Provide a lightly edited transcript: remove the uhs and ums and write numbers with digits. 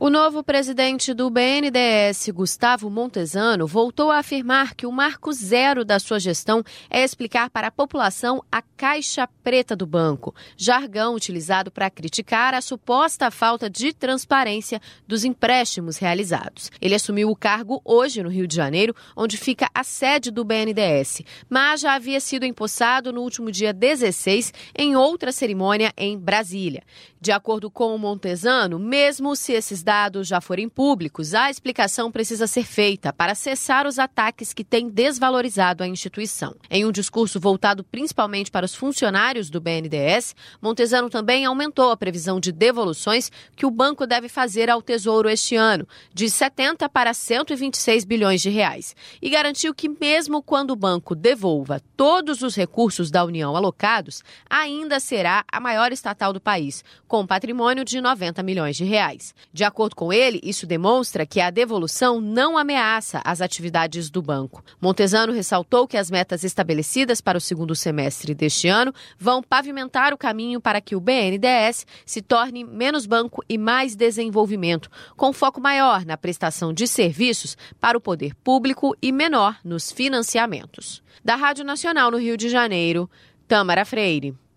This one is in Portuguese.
O novo presidente do BNDES, Gustavo Montezano, voltou a afirmar que o marco zero da sua gestão é explicar para a população a caixa preta do banco, jargão utilizado para criticar a suposta falta de transparência dos empréstimos realizados. Ele assumiu o cargo hoje no Rio de Janeiro, onde fica a sede do BNDES, mas já havia sido empossado no último dia 16 em outra cerimônia em Brasília. De acordo com o Montezano, mesmo se esses dados já forem públicos, a explicação precisa ser feita para cessar os ataques que têm desvalorizado a instituição. Em um discurso voltado principalmente para os funcionários do BNDES, Montezano também aumentou a previsão de devoluções que o banco deve fazer ao Tesouro este ano, de 70 para 126 bilhões de reais, e garantiu que mesmo quando o banco devolva todos os recursos da União alocados, ainda será a maior estatal do país, com um patrimônio de 90 milhões de reais. De acordo com ele, isso demonstra que a devolução não ameaça as atividades do banco. Montezano ressaltou que as metas estabelecidas para o segundo semestre deste ano vão pavimentar o caminho para que o BNDES se torne menos banco e mais desenvolvimento, com foco maior na prestação de serviços para o poder público e menor nos financiamentos. Da Rádio Nacional no Rio de Janeiro, Tâmara Freire.